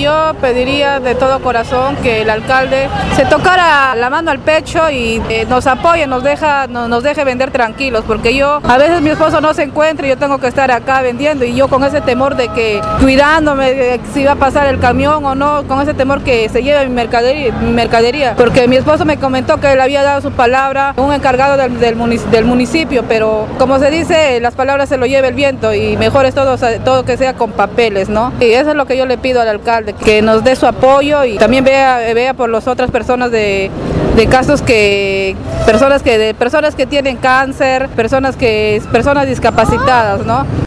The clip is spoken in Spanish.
yo pediría de todo corazón que el alcalde se tocara la mano al pecho y nos apoye, nos deje vender tranquilos, porque yo, a veces mi esposo no se encuentra y yo tengo que estar acá vendiendo, y yo con ese temor de que, cuidándome de si va a pasar el camión o no, con ese temor que se lleve mi mercadería, porque mi esposo me comentó que él había dado su palabra a un encargado del municipio, pero como se dice, las palabras se lo lleva el viento y mejor es todo que sea con papeles, ¿no? Y eso es lo que yo le pido al alcalde, que nos dé su apoyo y también vea por las otras personas de casos personas que tienen cáncer, personas discapacitadas, ¿no?